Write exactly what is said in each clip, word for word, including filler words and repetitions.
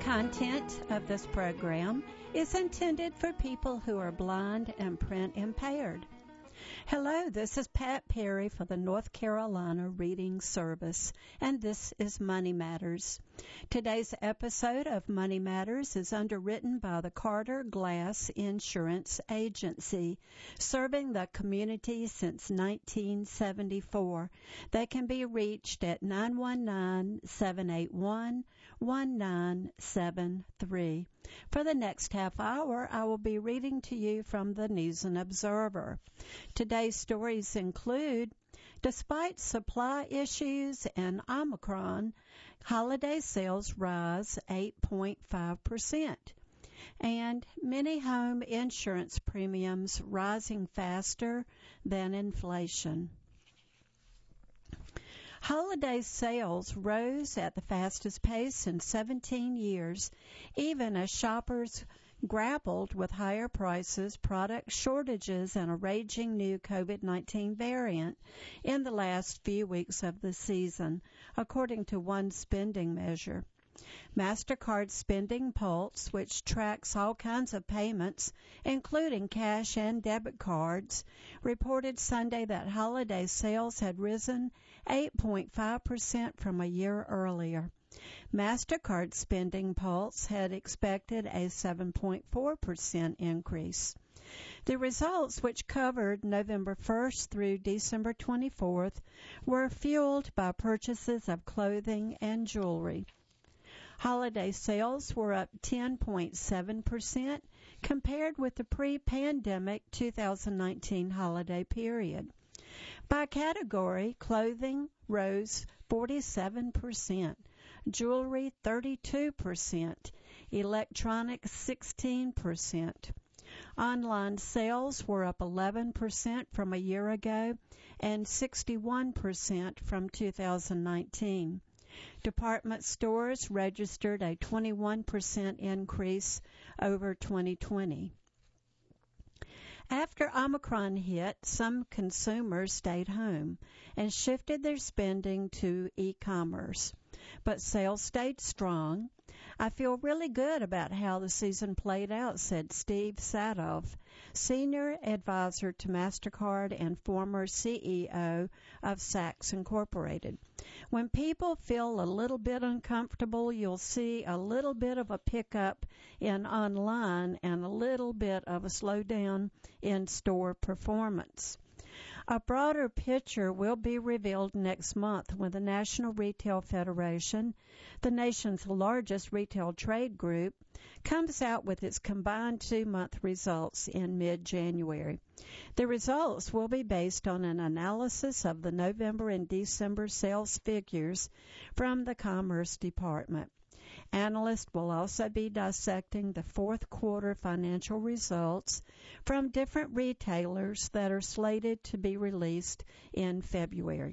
Content of this program is intended for people who are blind and print impaired. Hello, this is Pat Perry for the North Carolina Reading Service, and this is Money Matters. Today's episode of Money Matters is underwritten by the Carter Glass Insurance Agency, serving the community since nineteen seventy-four. They can be reached at nine one nine, seven eight one, one nine seven three. For the next half hour, I will be reading to you from the News and Observer. Today's stories include, despite supply issues and Omicron, holiday sales rise eight point five percent, and many home insurance premiums rising faster than inflation. Holiday sales rose at the fastest pace in seventeen years, even as shoppers grappled with higher prices, product shortages, and a raging new COVID nineteen variant in the last few weeks of the season, according to one spending measure. MasterCard Spending Pulse, which tracks all kinds of payments, including cash and debit cards, reported Sunday that holiday sales had risen eight point five percent from a year earlier. MasterCard Spending Pulse had expected a seven point four percent increase. The results, which covered November first through December twenty-fourth, were fueled by purchases of clothing and jewelry. Holiday sales were up ten point seven percent compared with the pre-pandemic two thousand nineteen holiday period. By category, clothing rose forty-seven percent, jewelry thirty-two percent, electronics sixteen percent. Online sales were up eleven percent from a year ago and sixty-one percent from two thousand nineteen. Department stores registered a twenty-one percent increase over twenty twenty. After Omicron hit, some consumers stayed home and shifted their spending to e-commerce, but sales stayed strong. I feel really good about how the season played out, said Steve Sadoff, senior advisor to MasterCard and former C E O of Saks Incorporated. When people feel a little bit uncomfortable, you'll see a little bit of a pickup in online and a little bit of a slowdown in store performance. A broader picture will be revealed next month when the National Retail Federation, the nation's largest retail trade group, comes out with its combined two-month results in mid-January. The results will be based on an analysis of the November and December sales figures from the Commerce Department. Analysts will also be dissecting the fourth quarter financial results from different retailers that are slated to be released in February.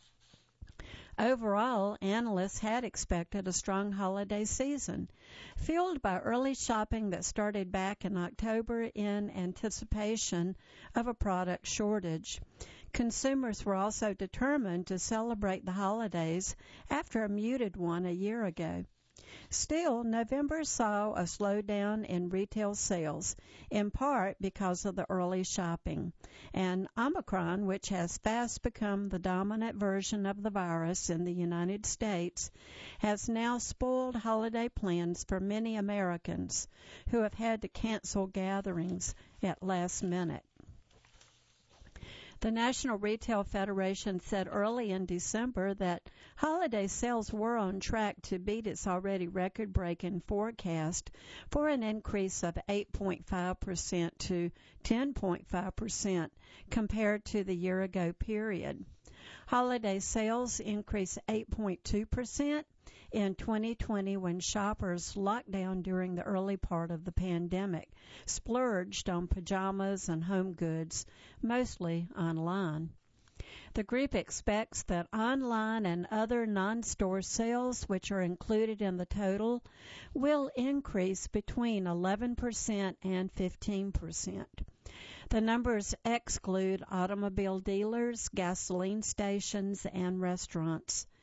Overall, analysts had expected a strong holiday season, fueled by early shopping that started back in October in anticipation of a product shortage. Consumers were also determined to celebrate the holidays after a muted one a year ago. Still, November saw a slowdown in retail sales, in part because of the early shopping, and Omicron, which has fast become the dominant version of the virus in the United States, has now spoiled holiday plans for many Americans who have had to cancel gatherings at last minute. The National Retail Federation said early in December that holiday sales were on track to beat its already record-breaking forecast for an increase of eight point five percent to ten point five percent compared to the year-ago period. Holiday sales increased eight point two percent in twenty twenty when shoppers locked down during the early part of the pandemic splurged on pajamas and home goods, mostly online. The group expects that online and other non-store sales, which are included in the total, will increase between eleven percent and fifteen percent. The numbers exclude automobile dealers, gasoline stations, and restaurants.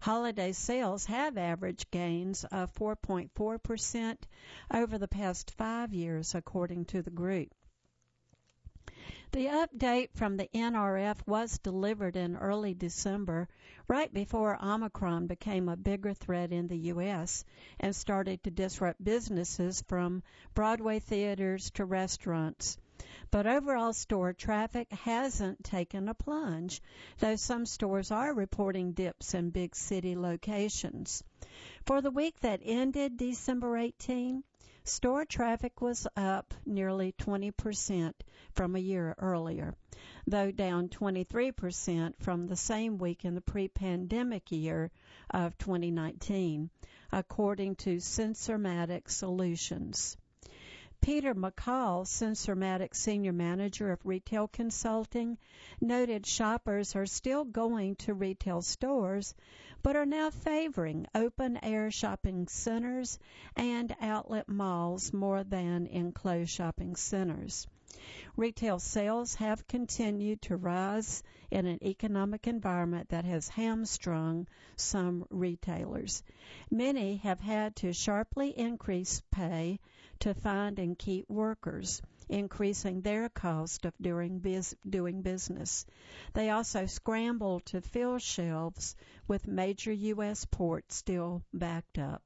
Holiday sales have averaged gains of four point four percent over the past five years, according to the group. The update from the N R F was delivered in early December, right before Omicron became a bigger threat in the U S and started to disrupt businesses from Broadway theaters to restaurants. But overall store traffic hasn't taken a plunge, though some stores are reporting dips in big city locations. For the week that ended December eighteenth, store traffic was up nearly twenty percent from a year earlier, though down twenty-three percent from the same week in the pre-pandemic year of twenty nineteen, according to Sensormatic Solutions. Peter McCall, Sensormatic Senior Manager of Retail Consulting, noted shoppers are still going to retail stores, but are now favoring open-air shopping centers and outlet malls more than enclosed shopping centers. Retail sales have continued to rise in an economic environment that has hamstrung some retailers. Many have had to sharply increase pay to find and keep workers, increasing their cost of doing, biz- doing business. They also scramble to fill shelves with major U S ports still backed up.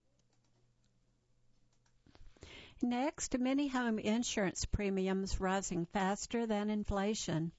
Next, many home insurance premiums rising faster than inflation.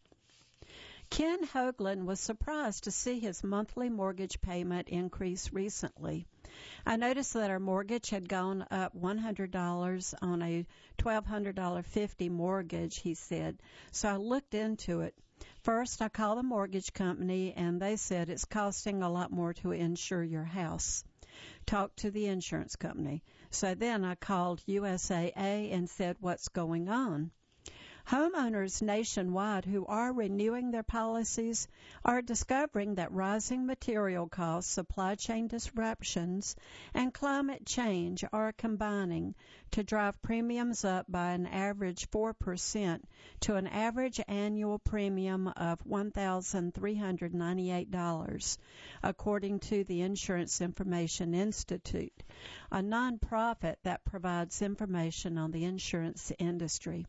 Ken Hoagland was surprised to see his monthly mortgage payment increase recently. I noticed that our mortgage had gone up one hundred dollars on a twelve hundred dollars fifty mortgage, he said, so I looked into it. First, I called the mortgage company, and they said it's costing a lot more to insure your house. Talked to the insurance company. So then I called U S A A and said, what's going on? Homeowners nationwide who are renewing their policies are discovering that rising material costs, supply chain disruptions, and climate change are combining to drive premiums up by an average four percent to an average annual premium of one thousand three hundred ninety-eight dollars, according to the Insurance Information Institute, a nonprofit that provides information on the insurance industry.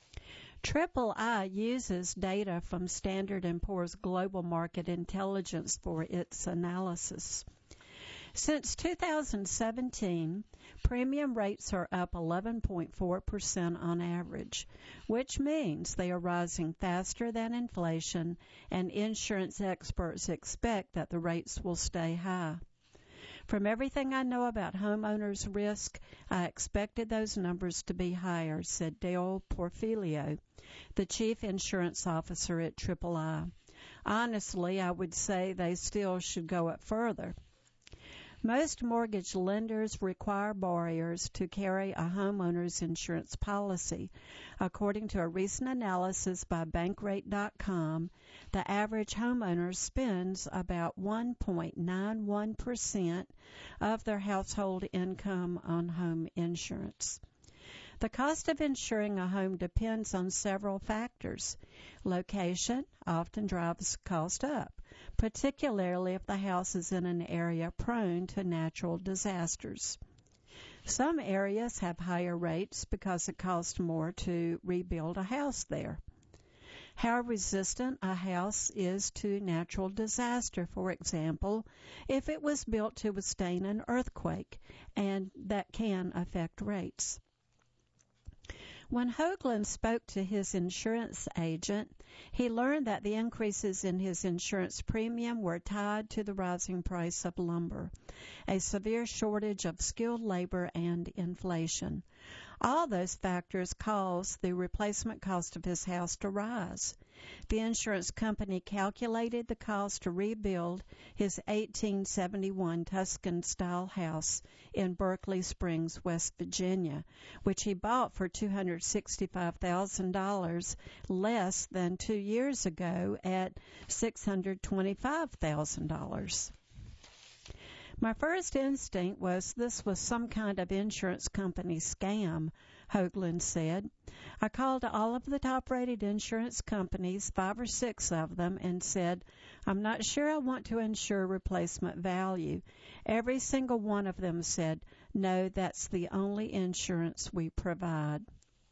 Triple I uses data from Standard and Poor's Global Market Intelligence for its analysis. Since two thousand seventeen, premium rates are up eleven point four percent on average, which means they are rising faster than inflation, and insurance experts expect that the rates will stay high. From everything I know about homeowners' risk, I expected those numbers to be higher, said Dale Porfilio, the chief insurance officer at Triple I. Honestly, I would say they still should go up further. Most mortgage lenders require borrowers to carry a homeowner's insurance policy. According to a recent analysis by Bankrate dot com, the average homeowner spends about one point nine one percent of their household income on home insurance. The cost of insuring a home depends on several factors. Location often drives cost up, particularly if the house is in an area prone to natural disasters. Some areas have higher rates because it costs more to rebuild a house there. How resistant a house is to natural disaster, for example, if it was built to withstand an earthquake, and that can affect rates. When Hoagland spoke to his insurance agent, he learned that the increases in his insurance premium were tied to the rising price of lumber, a severe shortage of skilled labor, and inflation. All those factors caused the replacement cost of his house to rise. The insurance company calculated the cost to rebuild his eighteen seventy-one Tuscan-style house in Berkeley Springs, West Virginia, which he bought for two hundred sixty-five thousand dollars less than two years ago at six hundred twenty-five thousand dollars. My first instinct was this was some kind of insurance company scam, Hoagland said. I called all of the top-rated insurance companies, five or six of them, and said, I'm not sure I want to insure replacement value. Every single one of them said, no, that's the only insurance we provide.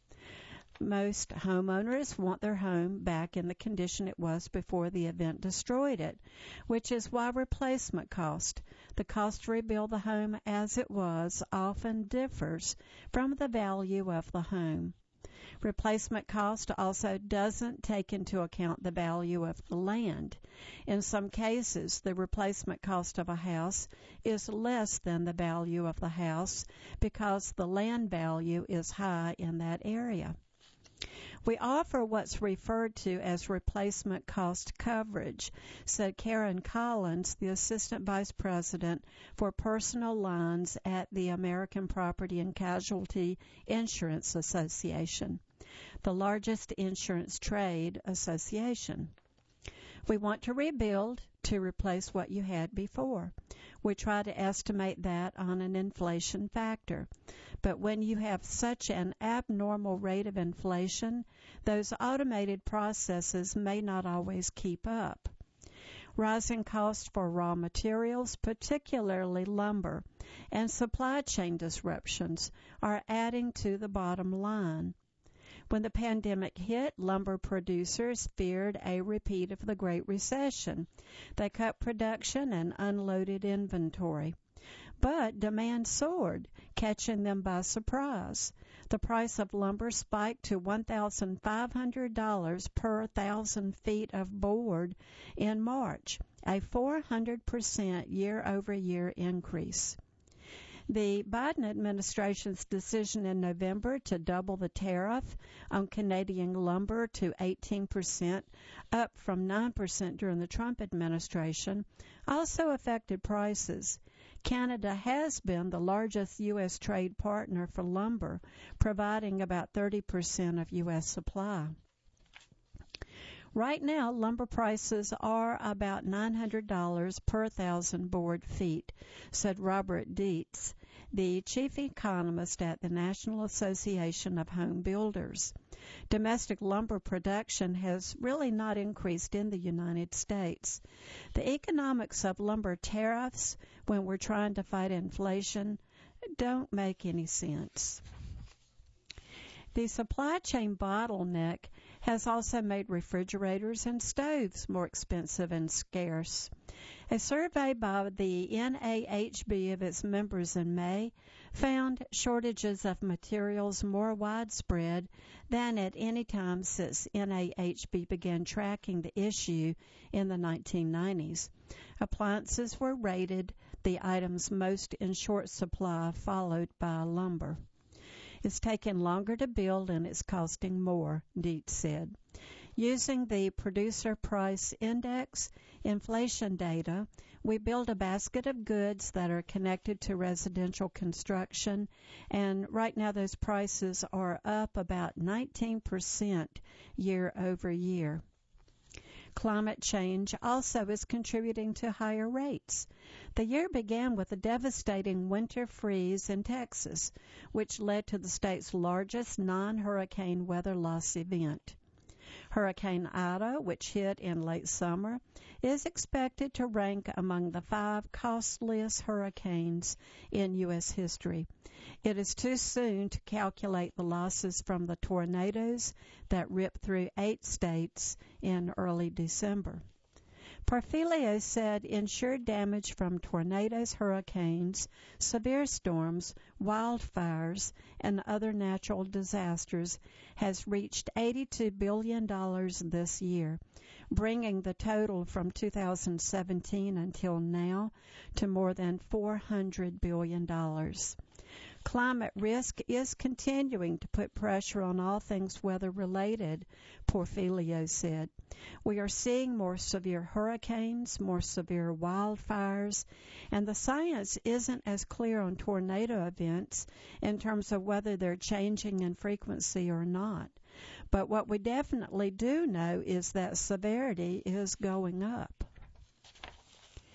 Most homeowners want their home back in the condition it was before the event destroyed it, which is why replacement cost, the cost to rebuild the home as it was, often differs from the value of the home. Replacement cost also doesn't take into account the value of the land. In some cases, the replacement cost of a house is less than the value of the house because the land value is high in that area. We offer what's referred to as replacement cost coverage, said Karen Collins, the Assistant Vice President for Personal Lines at the American Property and Casualty Insurance Association, the largest insurance trade association. We want to rebuild to replace what you had before. We try to estimate that on an inflation factor. But when you have such an abnormal rate of inflation, those automated processes may not always keep up. Rising costs for raw materials, particularly lumber, and supply chain disruptions are adding to the bottom line. When the pandemic hit, lumber producers feared a repeat of the Great Recession. They cut production and unloaded inventory. But demand soared, catching them by surprise. The price of lumber spiked to one thousand five hundred dollars per thousand feet of board in March, a four hundred percent year-over-year increase. The Biden administration's decision in November to double the tariff on Canadian lumber to eighteen percent, up from nine percent during the Trump administration, also affected prices. Canada has been the largest U S trade partner for lumber, providing about thirty percent of U S supply. Right now, lumber prices are about nine hundred dollars per thousand board feet, said Robert Dietz, the chief economist at the National Association of Home Builders. Domestic lumber production has really not increased in the United States. The economics of lumber tariffs, when we're trying to fight inflation, don't make any sense. The supply chain bottleneck has also made refrigerators and stoves more expensive and scarce. A survey by the N A H B of its members in May found shortages of materials more widespread than at any time since N A H B began tracking the issue in the nineteen nineties. Appliances were rated the items most in short supply, followed by lumber. It's taken longer to build and it's costing more, Dietz said. Using the Producer Price Index inflation data, we build a basket of goods that are connected to residential construction, and right now those prices are up about nineteen percent year over year. Climate change also is contributing to higher rates. The year began with a devastating winter freeze in Texas, which led to the state's largest non-hurricane weather loss event. Hurricane Ida, which hit in late summer, is expected to rank among the five costliest hurricanes in U S history. It is too soon to calculate the losses from the tornadoes that ripped through eight states in early December. Parfilio said insured damage from tornadoes, hurricanes, severe storms, wildfires, and other natural disasters has reached eighty-two billion dollars this year, bringing the total from two thousand seventeen until now to more than four hundred billion dollars. Climate risk is continuing to put pressure on all things weather-related, Porfilio said. We are seeing more severe hurricanes, more severe wildfires, and the science isn't as clear on tornado events in terms of whether they're changing in frequency or not. But what we definitely do know is that severity is going up.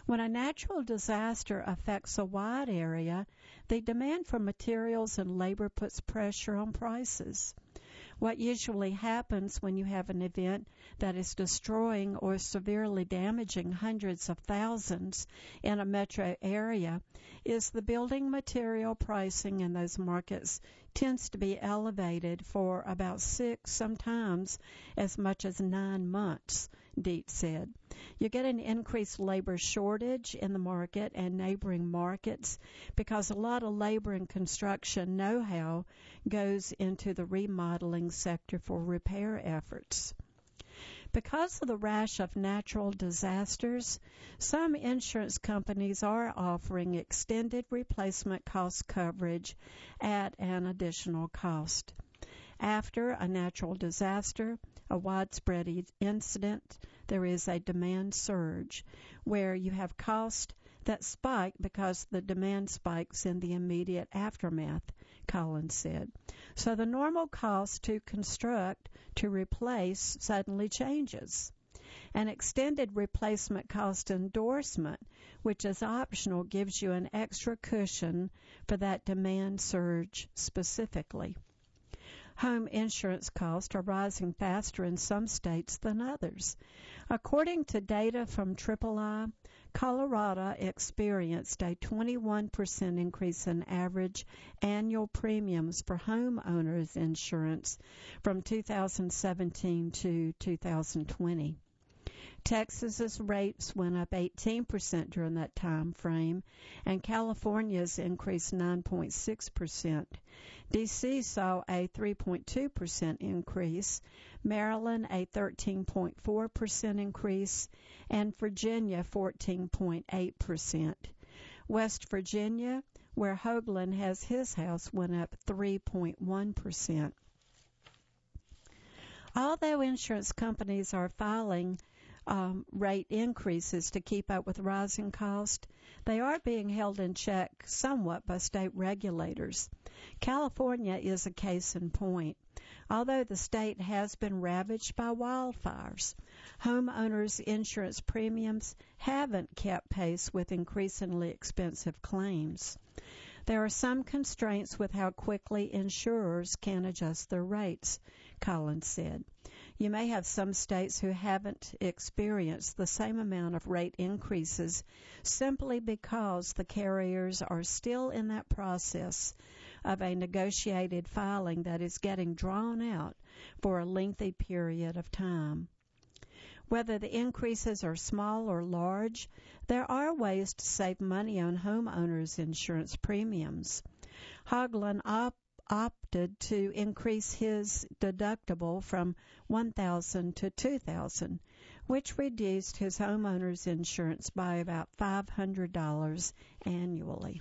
When a natural disaster affects a wide area, the demand for materials and labor puts pressure on prices. What usually happens when you have an event that is destroying or severely damaging hundreds of thousands in a metro area is the building material pricing in those markets tends to be elevated for about six, sometimes as much as nine months, Dietz said. You get an increased labor shortage in the market and neighboring markets because a lot of labor and construction know-how goes into the remodeling sector for repair efforts. Because of the rash of natural disasters, some insurance companies are offering extended replacement cost coverage at an additional cost. After a natural disaster, a widespread incident, there is a demand surge where you have costs that spike because the demand spikes in the immediate aftermath, Collins said. So the normal cost to construct, to replace, suddenly changes. An extended replacement cost endorsement, which is optional, gives you an extra cushion for that demand surge specifically. Home insurance costs are rising faster in some states than others. According to data from Triple I, Colorado experienced a twenty-one percent increase in average annual premiums for homeowners insurance from two thousand seventeen to two thousand twenty. Texas's rates went up eighteen percent during that time frame, and California's increased nine point six percent. D C saw a three point two percent increase, Maryland a thirteen point four percent increase, and Virginia fourteen point eight percent. West Virginia, where Hoagland has his house, went up three point one percent. Although insurance companies are filing Um, rate increases to keep up with rising costs, they are being held in check somewhat by state regulators. California is a case in point. Although the state has been ravaged by wildfires, homeowners' insurance premiums haven't kept pace with increasingly expensive claims. There are some constraints with how quickly insurers can adjust their rates, Collins said. You may have some states who haven't experienced the same amount of rate increases simply because the carriers are still in that process of a negotiated filing that is getting drawn out for a lengthy period of time. Whether the increases are small or large, there are ways to save money on homeowners' insurance premiums. Hoagland op- opted to increase his deductible from one thousand dollars to two thousand dollars, which reduced his homeowner's insurance by about five hundred dollars annually.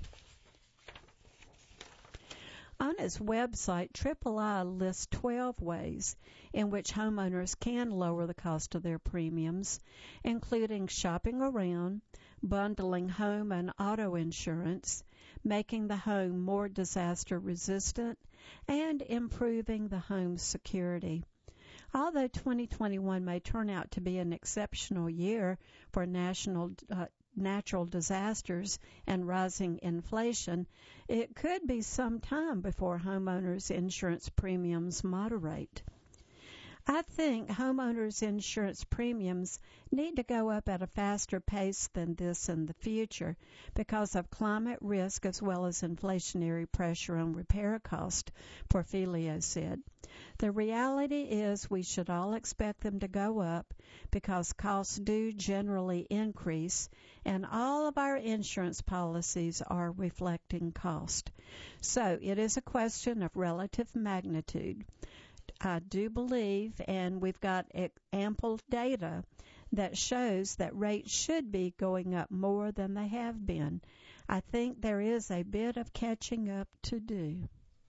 On its website, Triple I lists twelve ways in which homeowners can lower the cost of their premiums, including shopping around, bundling home and auto insurance, making the home more disaster resistant, and improving the home's security. Although twenty twenty-one may turn out to be an exceptional year for national uh, natural disasters and rising inflation, it could be some time before homeowners' insurance premiums moderate. I think homeowners' insurance premiums need to go up at a faster pace than this in the future because of climate risk as well as inflationary pressure on repair costs, Porfilio said. The reality is we should all expect them to go up because costs do generally increase, and all of our insurance policies are reflecting cost. So it is a question of relative magnitude. I do believe, and we've got ample data that shows that rates should be going up more than they have been. I think there is a bit of catching up to do.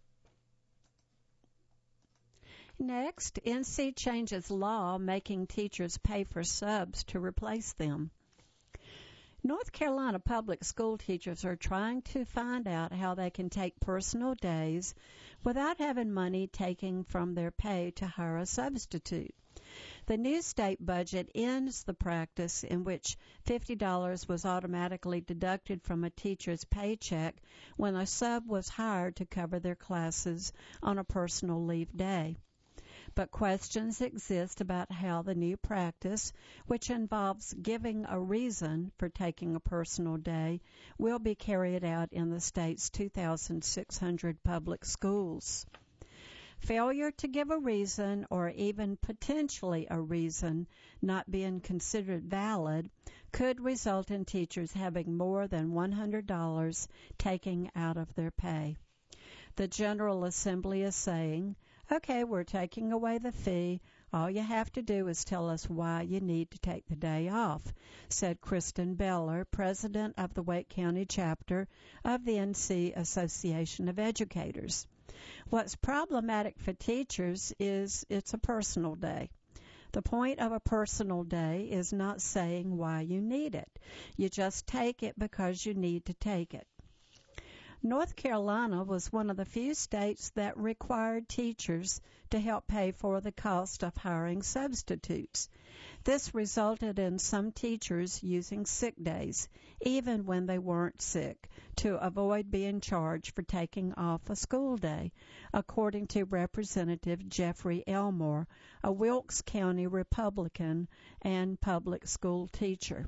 Next, N C changes law making teachers pay for subs to replace them. North Carolina public school teachers are trying to find out how they can take personal days without having money taken from their pay to hire a substitute. The new state budget ends the practice in which fifty dollars was automatically deducted from a teacher's paycheck when a sub was hired to cover their classes on a personal leave day. But questions exist about how the new practice, which involves giving a reason for taking a personal day, will be carried out in the state's two thousand six hundred public schools. Failure to give a reason, or even potentially a reason, not being considered valid could result in teachers having more than one hundred dollars taken out of their pay. The General Assembly is saying, okay, we're taking away the fee. All you have to do is tell us why you need to take the day off, said Kristen Beller, president of the Wake County chapter of the N C Association of Educators. What's problematic for teachers is it's a personal day. The point of a personal day is not saying why you need it. You just take it because you need to take it. North Carolina was one of the few states that required teachers to help pay for the cost of hiring substitutes. This resulted in some teachers using sick days, even when they weren't sick, to avoid being charged for taking off a school day, according to Representative Jeffrey Elmore, a Wilkes County Republican and public school teacher.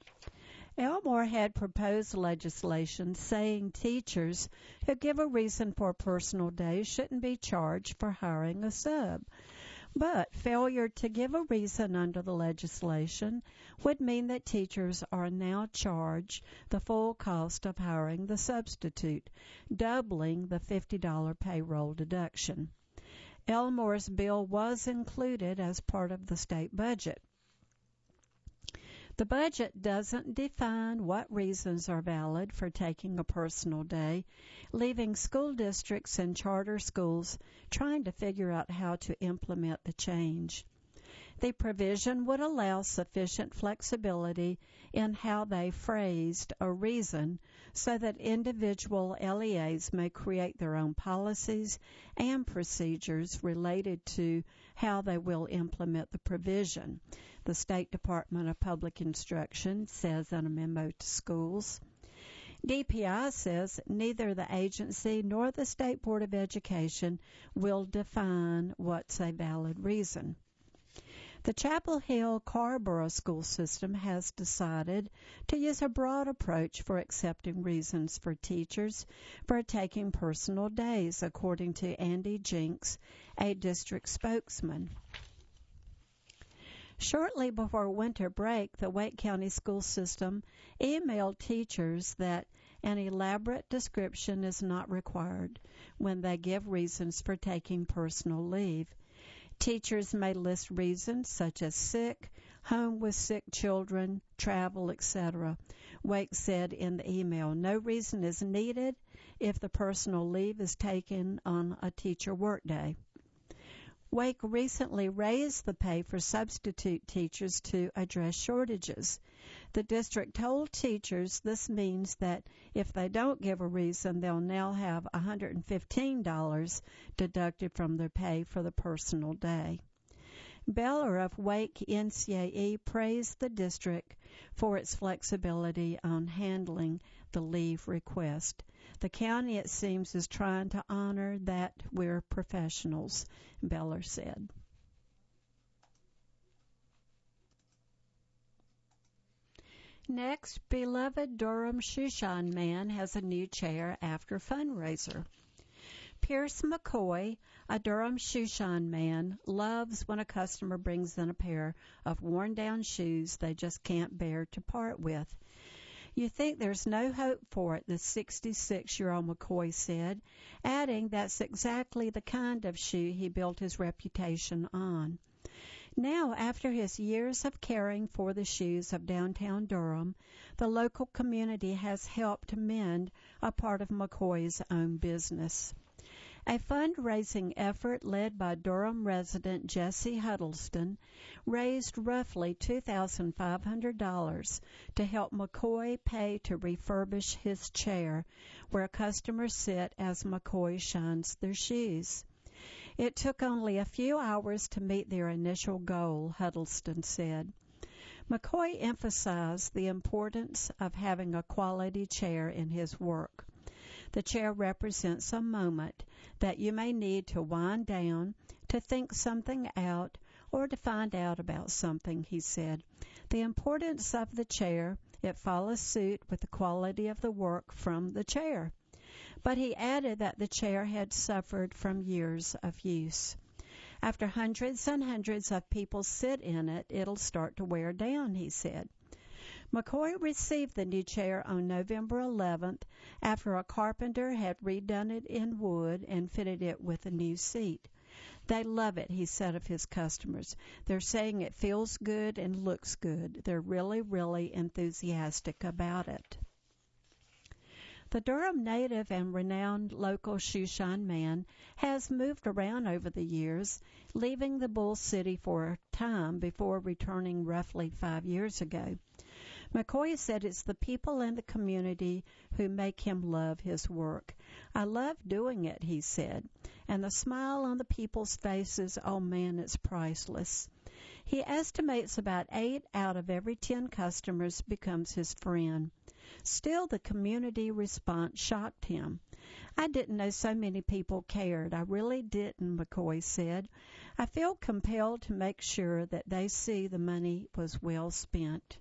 Elmore had proposed legislation saying teachers who give a reason for a personal day shouldn't be charged for hiring a sub. But failure to give a reason under the legislation would mean that teachers are now charged the full cost of hiring the substitute, doubling the fifty dollars payroll deduction. Elmore's bill was included as part of the state budget. The budget doesn't define what reasons are valid for taking a personal day, leaving school districts and charter schools trying to figure out how to implement the change. The provision would allow sufficient flexibility in how they phrased a reason so that individual L E As may create their own policies and procedures related to how they will implement the provision, the State Department of Public Instruction says in a memo to schools. D P I says neither the agency nor the State Board of Education will define what's a valid reason. The Chapel Hill Carrboro school system has decided to use a broad approach for accepting reasons for teachers for taking personal days, according to Andy Jinks, a district spokesman. Shortly before winter break, the Wake County school system emailed teachers that an elaborate description is not required when they give reasons for taking personal leave. Teachers may list reasons such as sick, home with sick children, travel, et cetera. Wake said in the email, no reason is needed if the personal leave is taken on a teacher workday. Wake recently raised the pay for substitute teachers to address shortages. The district told teachers this means that if they don't give a reason, they'll now have one hundred fifteen dollars deducted from their pay for the personal day. Beller of Wake N C A E praised the district for its flexibility on handling the leave request. The county, it seems, is trying to honor that we're professionals, Beller said. Next, beloved Durham Shoeshine Man has a new chair after fundraiser. Pierce McCoy, a Durham Shoeshine Man, loves when a customer brings in a pair of worn-down shoes they just can't bear to part with. You think there's no hope for it, the sixty-six-year-old McCoy said, adding that's exactly the kind of shoe he built his reputation on. Now, after his years of caring for the shoes of downtown Durham, the local community has helped mend a part of McCoy's own business. A fundraising effort led by Durham resident Jesse Huddleston raised roughly two thousand five hundred dollars to help McCoy pay to refurbish his chair where customers sit as McCoy shines their shoes. It took only a few hours to meet their initial goal, Huddleston said. McCoy emphasized the importance of having a quality chair in his work. The chair represents a moment that you may need to wind down, to think something out, or to find out about something, he said. The importance of the chair, it follows suit with the quality of the work from the chair. But he added that the chair had suffered from years of use. After hundreds and hundreds of people sit in it, it'll start to wear down, he said. McCoy received the new chair on November eleventh after a carpenter had redone it in wood and fitted it with a new seat. They love it, he said of his customers. They're saying it feels good and looks good. They're really, really enthusiastic about it. The Durham native and renowned local shoeshine man has moved around over the years, leaving the Bull City for a time before returning roughly five years ago. McCoy said it's the people in the community who make him love his work. I love doing it, he said, and the smile on the people's faces, oh man, it's priceless. He estimates about eight out of every ten customers becomes his friend. Still, the community response shocked him. I didn't know so many people cared. I really didn't, McCoy said. I feel compelled to make sure that they see the money was well spent.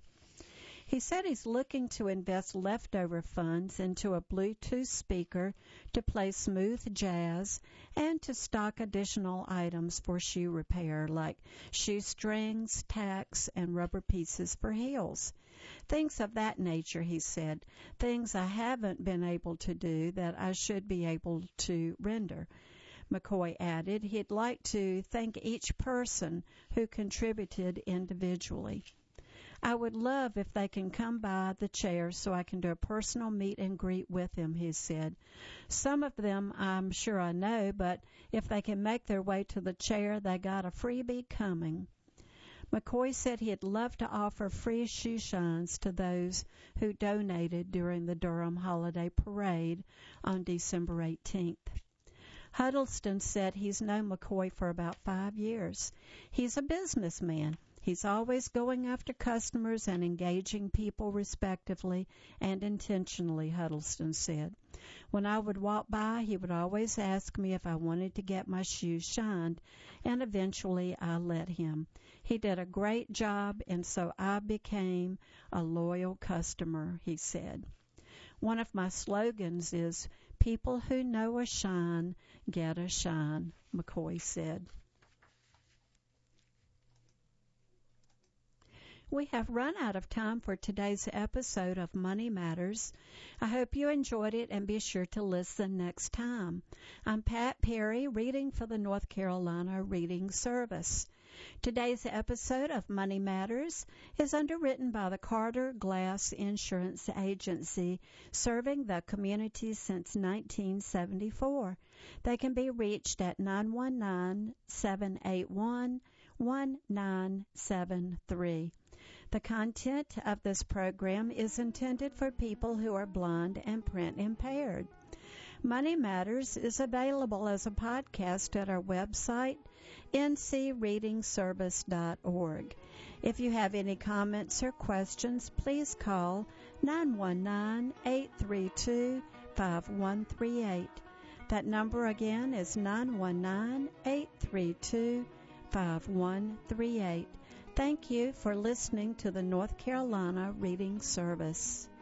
He said he's looking to invest leftover funds into a Bluetooth speaker to play smooth jazz and to stock additional items for shoe repair like shoestrings, tacks, and rubber pieces for heels. Things of that nature, he said, things I haven't been able to do that I should be able to render. McCoy added he'd like to thank each person who contributed individually. I would love if they can come by the chair so I can do a personal meet and greet with them, he said. Some of them I'm sure I know, but if they can make their way to the chair, they got a freebie coming. McCoy said he'd love to offer free shoe shines to those who donated during the Durham Holiday Parade on December eighteenth. Huddleston said he's known McCoy for about five years. He's a businessman. He's always going after customers and engaging people respectively and intentionally, Huddleston said. When I would walk by, he would always ask me if I wanted to get my shoes shined, and eventually I let him. He did a great job, and so I became a loyal customer, he said. One of my slogans is, people who know a shine get a shine, McCoy said. We have run out of time for today's episode of Money Matters. I hope you enjoyed it and be sure to listen next time. I'm Pat Perry, reading for the North Carolina Reading Service. Today's episode of Money Matters is underwritten by the Carter Glass Insurance Agency, serving the community since nineteen seventy-four. They can be reached at nine one nine, seven eight one, one nine seven three. The content of this program is intended for people who are blind and print impaired. Money Matters is available as a podcast at our website, n c reading service dot org. If you have any comments or questions, please call nine one nine, eight three two, five one three eight. That number again is nine one nine, eight three two, five one three eight. Thank you for listening to the North Carolina Reading Service.